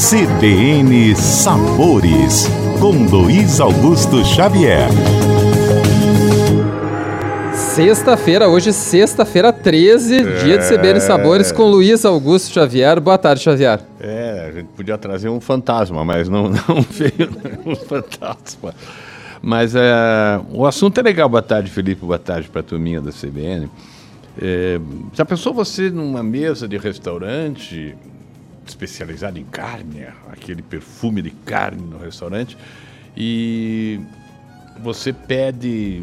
CBN Sabores, com Luiz Augusto Xavier. Sexta-feira, hoje sexta-feira 13, dia de CBN Sabores com Luiz Augusto Xavier. Boa tarde, Xavier. A gente podia trazer um fantasma, mas não veio um fantasma. Mas o assunto é legal. Boa tarde, Felipe. Boa tarde para a turminha da CBN. Já pensou você numa mesa de restaurante especializado em carne, aquele perfume de carne no restaurante, e você pede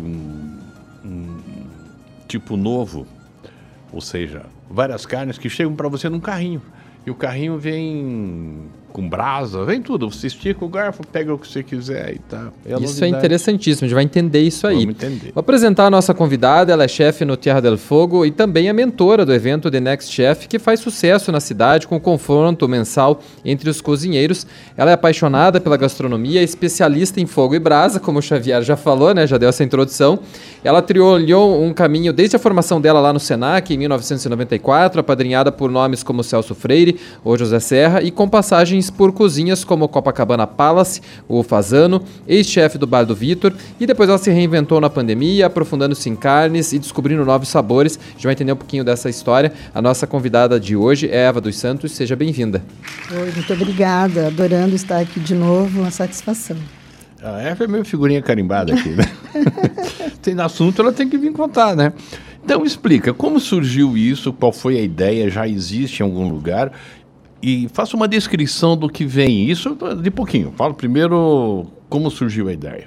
um tipo novo, ou seja, várias carnes que chegam para você num carrinho, e o carrinho vem com brasa, vem tudo, você estica o garfo, pega o que você quiser e tá. Isso é interessantíssimo, a gente vai entender isso aí. Vamos entender. Vou apresentar a nossa convidada, ela é chefe no Tierra del Fogo e também é mentora do evento The Next Chef, que faz sucesso na cidade com confronto mensal entre os cozinheiros. Ela é apaixonada pela gastronomia, especialista em fogo e brasa, como o Xavier já falou, né? Já deu essa introdução. Ela trilhou um caminho desde a formação dela lá no Senac, em 1994, apadrinhada por nomes como Celso Freire ou José Serra, e com passagens por cozinhas como Copacabana Palace, o Fazano, ex-chefe do Bar do Vitor, e depois ela se reinventou na pandemia, aprofundando-se em carnes e descobrindo novos sabores. A gente vai entender um pouquinho dessa história. A nossa convidada de hoje é Eva dos Santos. Seja bem-vinda. Oi, muito obrigada. Adorando estar aqui de novo, uma satisfação. A Eva é meio figurinha carimbada aqui, né? Tem assunto, ela tem que vir contar, né? Então explica, como surgiu isso, qual foi a ideia, já existe em algum lugar? E faça uma descrição do que vem, isso de pouquinho. Fala primeiro como surgiu a ideia.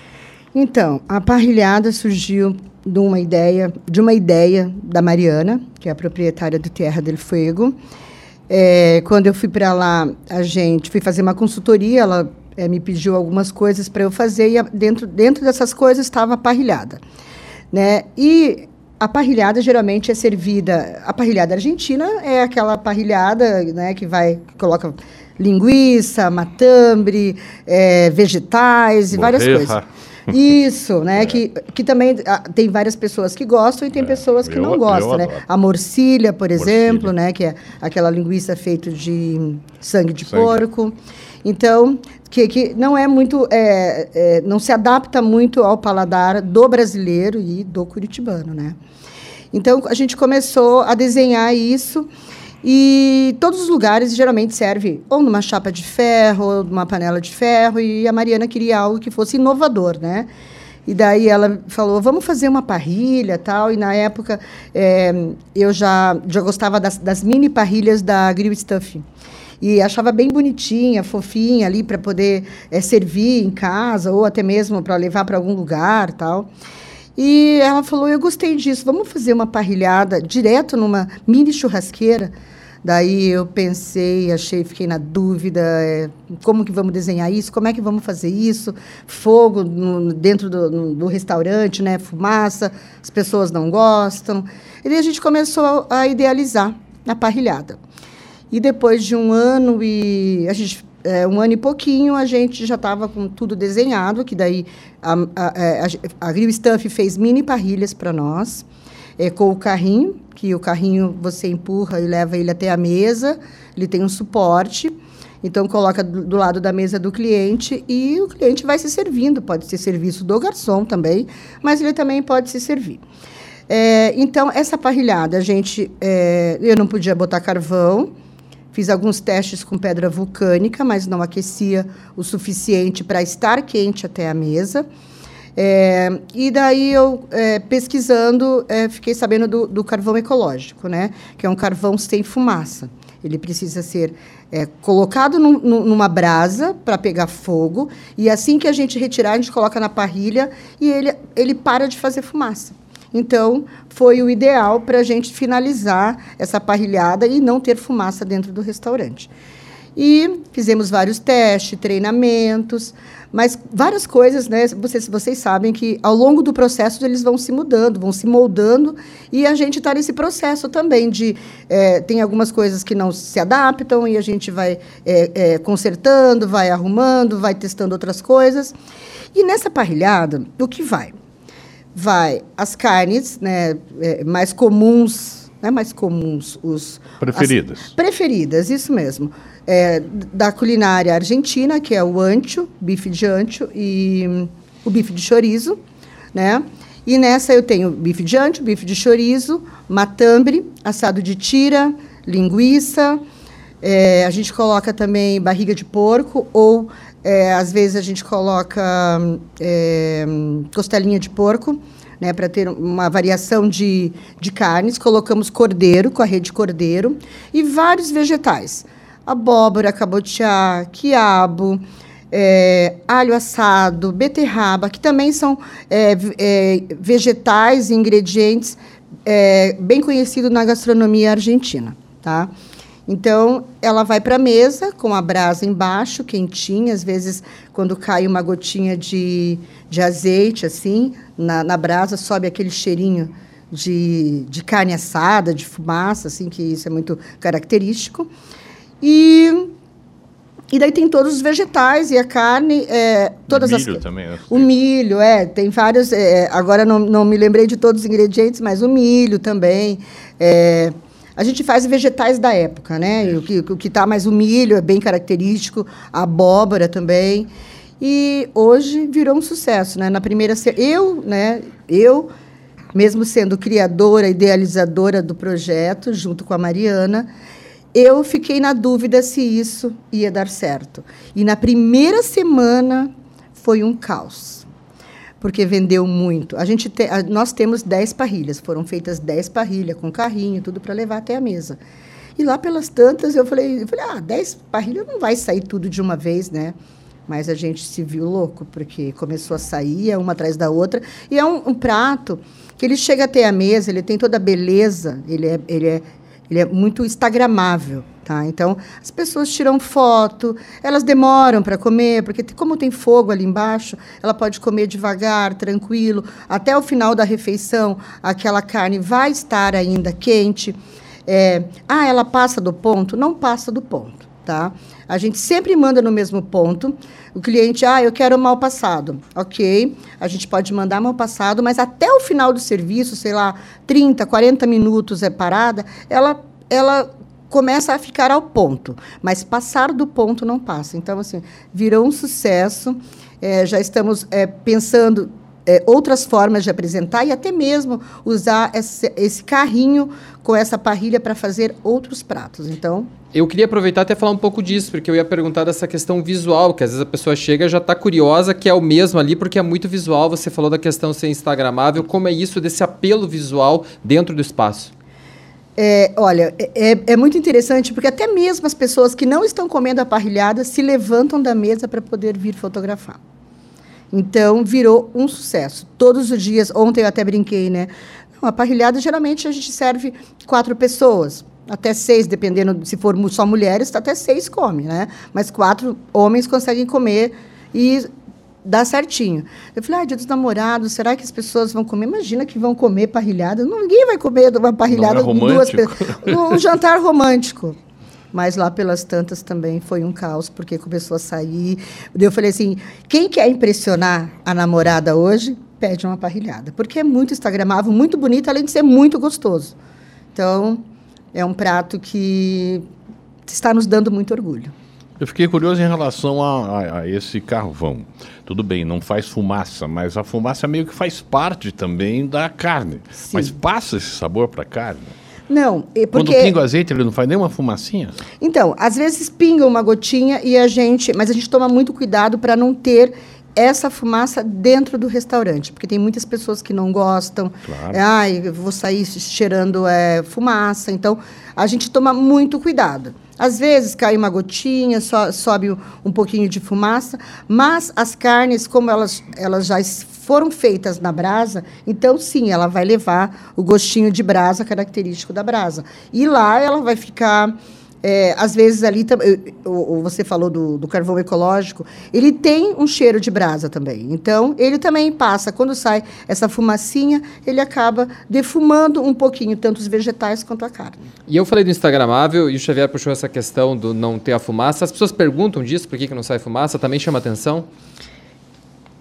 Então, a parrilhada surgiu de uma ideia da Mariana, que é a proprietária do Tierra del Fuego. Quando eu fui para lá, fui fazer uma consultoria, ela me pediu algumas coisas para eu fazer, e dentro dessas coisas estava a parrilhada, né? E a parrilhada geralmente é servida... A parrilhada argentina é aquela parrilhada, né, que coloca linguiça, matambre, vegetais e várias coisas. Isso, né? Que também tem várias pessoas que gostam e tem pessoas que não gostam, né? A morcilha, por exemplo, né? Que é aquela linguiça feita de sangue de porco. Então, que não é muito... não se adapta muito ao paladar do brasileiro e do curitibano, né? Então, a gente começou a desenhar isso, e todos os lugares geralmente serve ou numa chapa de ferro, ou numa panela de ferro, e a Mariana queria algo que fosse inovador, né? E daí ela falou, vamos fazer uma parrilha e tal, e na época eu já gostava das mini parrilhas da Grill Stuff. E achava bem bonitinha, fofinha ali para poder servir em casa, ou até mesmo para levar para algum lugar, tal. E ela falou, eu gostei disso, vamos fazer uma parrilhada direto numa mini churrasqueira. Daí eu pensei, fiquei na dúvida, como que vamos desenhar isso, como é que vamos fazer isso, fogo dentro do restaurante, né, fumaça, as pessoas não gostam. E daí a gente começou a idealizar a parrilhada. E depois de um ano e pouquinho, a gente já estava com tudo desenhado, que daí a Grill Stuff fez mini parrilhas para nós, com o carrinho, que o carrinho você empurra e leva ele até a mesa, ele tem um suporte, então coloca do lado da mesa do cliente e o cliente vai se servindo, pode ser serviço do garçom também, mas ele também pode se servir. Então, essa parrilhada, eu não podia botar carvão. Fiz alguns testes com pedra vulcânica, mas não aquecia o suficiente para estar quente até a mesa. E daí eu, pesquisando, fiquei sabendo do carvão ecológico, né? Que é um carvão sem fumaça. Ele precisa ser colocado numa brasa para pegar fogo, e assim que a gente retirar, a gente coloca na parrilha e ele para de fazer fumaça. Então, foi o ideal para a gente finalizar essa parrilhada e não ter fumaça dentro do restaurante. E fizemos vários testes, treinamentos, mas várias coisas, né? Vocês sabem que, ao longo do processo, eles vão se mudando, vão se moldando, e a gente está nesse processo também de... tem algumas coisas que não se adaptam, e a gente vai consertando, vai arrumando, vai testando outras coisas. E nessa parrilhada, o que vai? Vai as carnes, né, mais comuns né, mais comuns. Preferidas. Preferidas, isso mesmo. Da culinária argentina, que é o ancho, bife de ancho e o bife de chorizo, né? E nessa eu tenho bife de ancho, bife de chorizo, matambre, assado de tira, linguiça. A gente coloca também barriga de porco ou, às vezes, a gente coloca costelinha de porco, né, para ter uma variação de carnes. Colocamos cordeiro, com a rede cordeiro, e vários vegetais. Abóbora, cabotiá, quiabo, alho assado, beterraba, que também são vegetais e ingredientes bem conhecidos na gastronomia argentina, tá? Então, ela vai para a mesa com a brasa embaixo, quentinha. Às vezes, quando cai uma gotinha de azeite, assim, na brasa, sobe aquele cheirinho de carne assada, de fumaça, assim, que isso é muito característico. E daí tem todos os vegetais e a carne, todas as... O milho também. O milho, tem vários... agora não me lembrei de todos os ingredientes, mas o milho também. A gente faz vegetais da época, né? O que está mais o milho é bem característico, a abóbora também. E hoje virou um sucesso, né? Na primeira... Eu, mesmo sendo criadora, idealizadora do projeto, junto com a Mariana, eu fiquei na dúvida se isso ia dar certo. E na primeira semana foi um caos, porque vendeu muito. Nós temos 10 parrilhas, foram feitas 10 parrilhas, com carrinho, tudo para levar até a mesa. E lá pelas tantas, eu falei, 10 parrilhas não vai sair tudo de uma vez, né? Mas a gente se viu louco, porque começou a sair, uma atrás da outra. E é um prato que ele chega até a mesa, ele tem toda a beleza, ele é muito instagramável, tá? Então, as pessoas tiram foto, elas demoram para comer, porque como tem fogo ali embaixo, ela pode comer devagar, tranquilo. Até o final da refeição, aquela carne vai estar ainda quente. Ela passa do ponto? Não passa do ponto, tá? A gente sempre manda no mesmo ponto. O cliente, eu quero mal passado. Ok, a gente pode mandar mal passado, mas até o final do serviço, sei lá, 30, 40 minutos parada, ela começa a ficar ao ponto, mas passar do ponto não passa. Então, assim, virou um sucesso. Já estamos pensando outras formas de apresentar e até mesmo usar esse carrinho com essa parrilha para fazer outros pratos. Então, eu queria aproveitar e até falar um pouco disso, porque eu ia perguntar dessa questão visual, que às vezes a pessoa chega e já está curiosa, que é o mesmo ali, porque é muito visual. Você falou da questão ser instagramável. Como é isso desse apelo visual dentro do espaço? Olha, é muito interessante, porque até mesmo as pessoas que não estão comendo a parrilhada se levantam da mesa para poder vir fotografar. Então, virou um sucesso. Todos os dias, ontem eu até brinquei, né? A parrilhada, geralmente, a gente serve 4 pessoas, até 6, dependendo, se for só mulheres, até 6 come, né? Mas 4 homens conseguem comer e dá certinho. Eu falei, Dia dos Namorados, será que as pessoas vão comer? Imagina que vão comer parrilhada. Ninguém vai comer uma parrilhada com 2 pessoas. Um jantar romântico. Mas lá pelas tantas também foi um caos, porque começou a sair. Eu falei assim, quem quer impressionar a namorada hoje, pede uma parrilhada. Porque é muito instagramável, muito bonito, além de ser muito gostoso. Então, é um prato que está nos dando muito orgulho. Eu fiquei curioso em relação a esse carvão. Tudo bem, não faz fumaça, mas a fumaça meio que faz parte também da carne. Sim. Mas passa esse sabor para a carne? Não, porque... Quando pinga o azeite, ele não faz nenhuma fumacinha? Então, às vezes pinga uma gotinha mas a gente toma muito cuidado para não ter essa fumaça dentro do restaurante, porque tem muitas pessoas que não gostam. Claro. Eu vou sair cheirando fumaça. Então, a gente toma muito cuidado. Às vezes cai uma gotinha, sobe um pouquinho de fumaça, mas as carnes, como elas já foram feitas na brasa, então sim, ela vai levar o gostinho de brasa característico da brasa. E lá ela vai ficar, às vezes ali, você falou do carvão ecológico, ele tem um cheiro de brasa também. Então, ele também passa, quando sai essa fumacinha, ele acaba defumando um pouquinho, tanto os vegetais quanto a carne. E eu falei do instagramável, e o Xavier puxou essa questão do não ter a fumaça. As pessoas perguntam disso, por que não sai fumaça? Também chama atenção?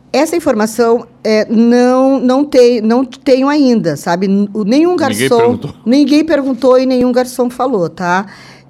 Essa informação não tenho ainda, sabe? Nenhum garçom... Ninguém perguntou e nenhum garçom falou, tá?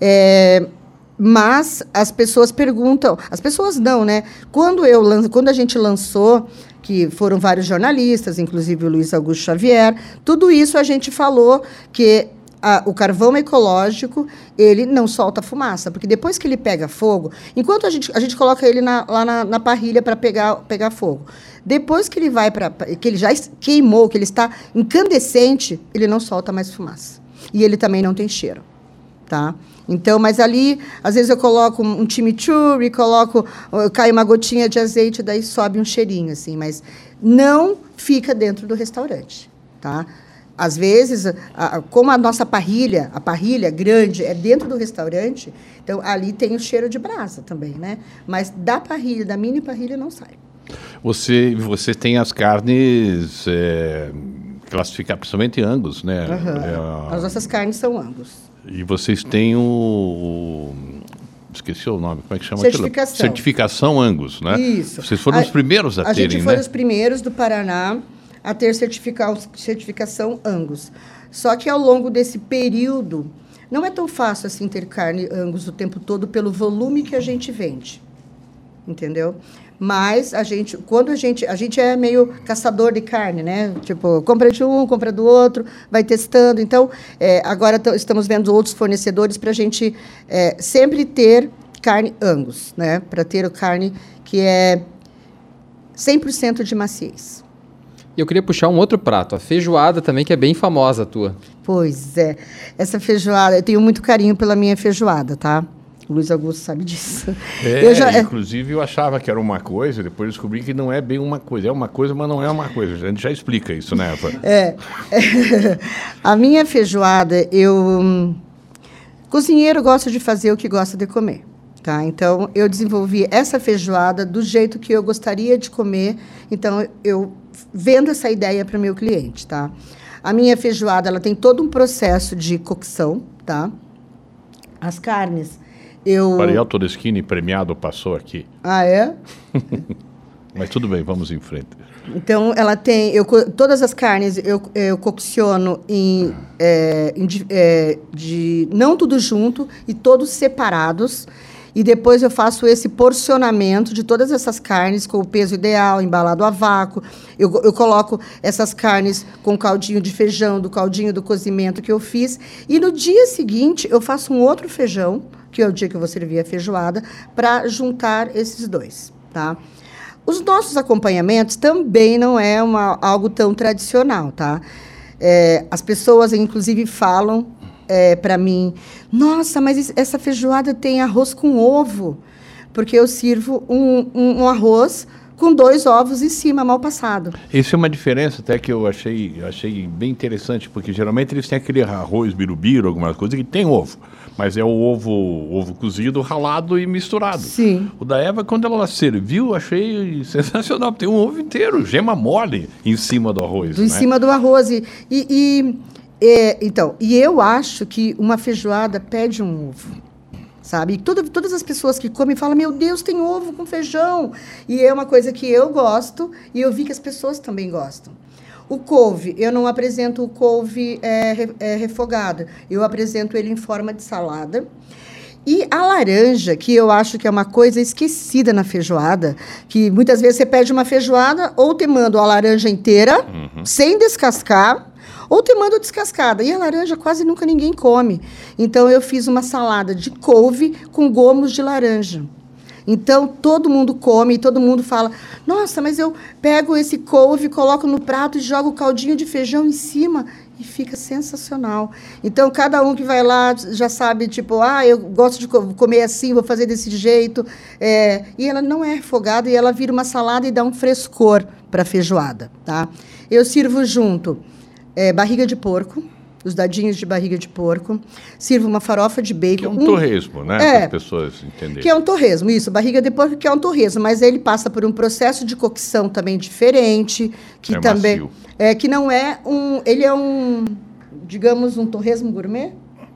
Mas as pessoas perguntam... As pessoas não, né? Quando a gente lançou, que foram vários jornalistas, inclusive o Luiz Augusto Xavier, tudo isso a gente falou que o carvão ecológico, ele não solta fumaça, porque depois que ele pega fogo, enquanto a gente coloca ele lá na parrilha para pegar fogo, depois que ele que ele já queimou, que ele está incandescente, ele não solta mais fumaça. E ele também não tem cheiro, tá? Então, mas ali, às vezes eu coloco um chimichurri, cai uma gotinha de azeite, daí sobe um cheirinho, assim, mas não fica dentro do restaurante, tá? Às vezes, como a nossa parrilha, a parrilha grande é dentro do restaurante, então ali tem o cheiro de brasa também, né? Mas da parrilha, da mini parrilha, não sai. Você tem as carnes classificadas, principalmente Angus, né? Uhum. As nossas carnes são Angus. E vocês têm esqueci o nome, como é que chama? Certificação. Certificação Angus, né? Isso. Vocês foram os primeiros a terem, né? A gente foi os primeiros do Paraná a ter certificação Angus. Só que ao longo desse período, não é tão fácil assim ter carne Angus o tempo todo pelo volume que a gente vende, entendeu? Mas quando a gente é meio caçador de carne, né? Tipo, compra de um, compra do outro, vai testando. Então, agora estamos vendo outros fornecedores para a gente sempre ter carne Angus, né? Para ter carne que é 100% de maciez. E eu queria puxar um outro prato, a feijoada também, que é bem famosa a tua. Pois é. Essa feijoada, eu tenho muito carinho pela minha feijoada, tá? O Luiz Augusto sabe disso. Inclusive eu achava que era uma coisa, depois descobri que não é bem uma coisa. É uma coisa, mas não é uma coisa. A gente já explica isso, né, Eva? A minha feijoada, cozinheiro gosta de fazer o que gosta de comer, tá? Então, eu desenvolvi essa feijoada do jeito que eu gostaria de comer. Então, eu vendo essa ideia para o meu cliente, tá? A minha feijoada, ela tem todo um processo de cocção, tá? As carnes... Ariel Todeschini, premiado, passou aqui. Ah, é? Mas tudo bem, vamos em frente. Então, ela tem... todas as carnes eu cocciono não tudo junto, e todos separados. E depois eu faço esse porcionamento de todas essas carnes com o peso ideal, embalado a vácuo. Eu coloco essas carnes com caldinho de feijão, do caldinho do cozimento que eu fiz. E no dia seguinte, eu faço um outro feijão, que é o dia que eu vou servir a feijoada, para juntar esses dois, tá? Os nossos acompanhamentos também não é algo tão tradicional, tá? As pessoas, inclusive, falam para mim, nossa, mas essa feijoada tem arroz com ovo, porque eu sirvo um arroz com 2 ovos em cima, mal passado. Isso é uma diferença até que eu achei bem interessante, porque geralmente eles têm aquele arroz birubiru, alguma coisa que tem ovo, mas é o ovo cozido, ralado e misturado. Sim. O da Eva, quando ela serviu, achei sensacional, tem um ovo inteiro, gema mole em cima do arroz. Em cima do arroz. Então, eu acho que uma feijoada pede um ovo. Sabe? E todas as pessoas que comem falam, meu Deus, tem ovo com feijão. E é uma coisa que eu gosto e eu vi que as pessoas também gostam. O couve, eu não apresento o couve refogado. Eu apresento ele em forma de salada. E a laranja, que eu acho que é uma coisa esquecida na feijoada, que muitas vezes você pede uma feijoada ou te manda a laranja inteira, sem descascar, ou te manda descascada. E a laranja quase nunca ninguém come. Então, eu fiz uma salada de couve com gomos de laranja. Então, todo mundo come, todo mundo fala, nossa, mas eu pego esse couve, coloco no prato e jogo o caldinho de feijão em cima e fica sensacional. Então, cada um que vai lá já sabe, tipo, eu gosto de comer assim, vou fazer desse jeito. E ela não é refogada e ela vira uma salada e dá um frescor para a feijoada, tá? Eu sirvo junto barriga de porco, os dadinhos de barriga de porco, sirvo uma farofa de bacon. Que é um torresmo, né? Para as pessoas entenderem. Que é um torresmo, isso, barriga de porco que é um torresmo, mas ele passa por um processo de cocção também diferente, que também macio. Que não é ele é digamos, um torresmo gourmet.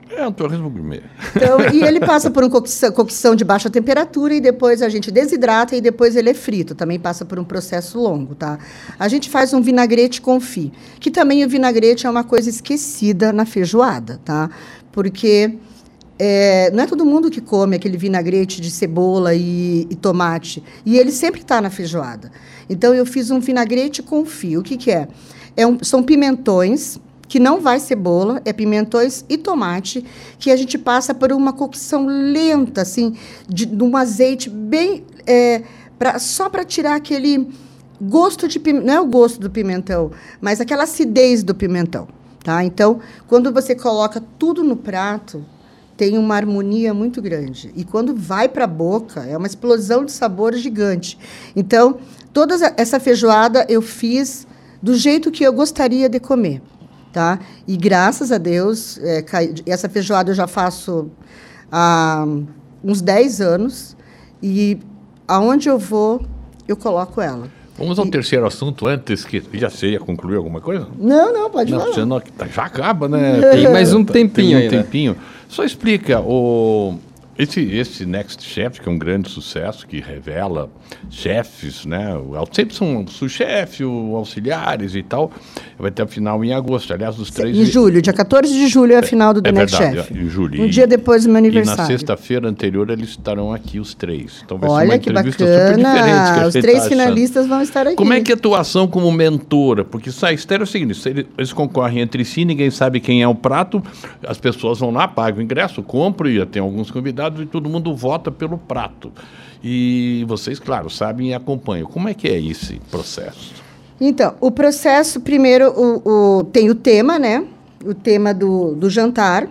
É um torresmo gourmet. Então, e ele passa por uma cocção de baixa temperatura e depois a gente desidrata e depois ele é frito. Também passa por um processo longo, tá? A gente faz um vinagrete confit, que também o vinagrete é uma coisa esquecida na feijoada, tá? Porque não é todo mundo que come aquele vinagrete de cebola e tomate. E ele sempre está na feijoada. Então, eu fiz um vinagrete confit. O que é? São pimentões, que não vai cebola, é pimentões e tomate, que a gente passa por uma cocção lenta, assim, de um azeite bem... só para tirar aquele gosto de pimentão, não é o gosto do pimentão, mas aquela acidez do pimentão, tá? Então, quando você coloca tudo no prato, tem uma harmonia muito grande. E quando vai para a boca, é uma explosão de sabor gigante. Então, toda essa feijoada eu fiz do jeito que eu gostaria de comer. Tá? E, graças a Deus, essa feijoada eu já faço há uns 10 anos e aonde eu vou, eu coloco ela. Vamos ao terceiro assunto antes que... Já sei, ia concluir alguma coisa? Não, pode falar. Você não, já acaba, né? Tem mais um tempinho aí, ainda. Tempinho. Só explica, esse Next Chef, que é um grande sucesso, que revela chefes, né? Sempre são sous-chefe, auxiliares e tal. Vai ter a final em agosto, aliás, os três... Em julho, dia 14 de julho é a final do The Next Chef. Em julho. Um dia depois do meu aniversário. E na sexta-feira anterior eles estarão aqui, os três. Então vai ser Olha uma que entrevista super diferente. bacana, os três finalistas vão estar aqui. Como é que é a atuação como mentora? Porque a história é o seguinte, eles concorrem entre si, ninguém sabe quem é o prato, as pessoas vão lá, pagam o ingresso, compram, e tem alguns convidados e todo mundo vota pelo prato. E vocês, claro, sabem e acompanham. Como é que é esse processo? Então, o processo, primeiro, tem o tema, né? O tema do jantar,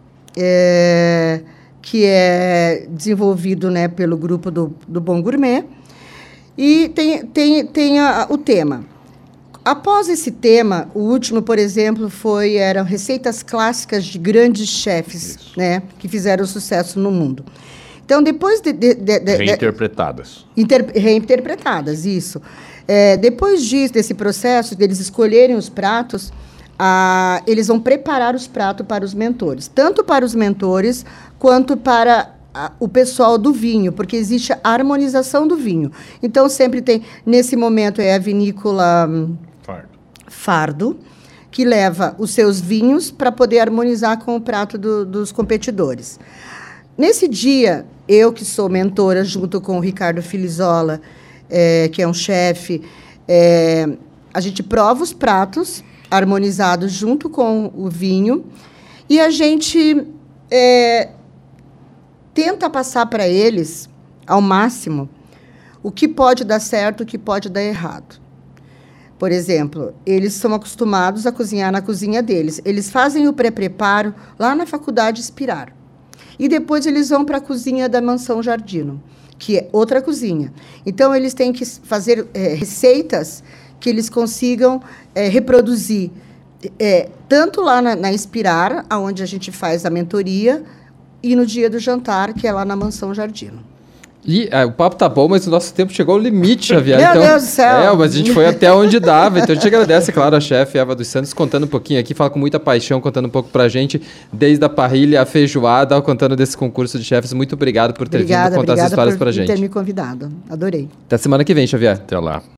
que é desenvolvido, né, pelo grupo do Bom Gourmet. E tem o tema. Após esse tema, o último, por exemplo, eram receitas clássicas de grandes chefes, né, que fizeram sucesso no mundo. Então, depois reinterpretadas. Reinterpretadas, isso. Depois desse processo, deles escolherem os pratos, eles vão preparar os pratos para os mentores. Tanto para os mentores, quanto para o pessoal do vinho, porque existe a harmonização do vinho. Então, sempre tem, nesse momento, a vinícola Fardo, que leva os seus vinhos para poder harmonizar com o prato dos competidores. Nesse dia, eu que sou mentora, junto com o Ricardo Filizola, que é um chefe, a gente prova os pratos harmonizados junto com o vinho e a gente tenta passar para eles, ao máximo, o que pode dar certo e o que pode dar errado. Por exemplo, eles são acostumados a cozinhar na cozinha deles. Eles fazem o pré-preparo lá na Faculdade Espirar. E depois eles vão para a cozinha da Mansão Giardino, que é outra cozinha. Então, eles têm que fazer receitas que eles consigam reproduzir, tanto lá na Espirar, onde a gente faz a mentoria, e no dia do jantar, que é lá na Mansão Giardino. E o papo tá bom, mas o nosso tempo chegou ao limite, Xavier. Meu Deus do céu! Mas a gente foi até onde dava. Então a gente agradece, claro, a chefe Eva dos Santos, contando um pouquinho aqui, fala com muita paixão, contando um pouco pra gente, desde a parrilha, a feijoada, contando desse concurso de chefes. Muito obrigado por ter vindo contar as histórias pra gente. Obrigada por ter me convidado. Adorei. Até semana que vem, Xavier. Até lá.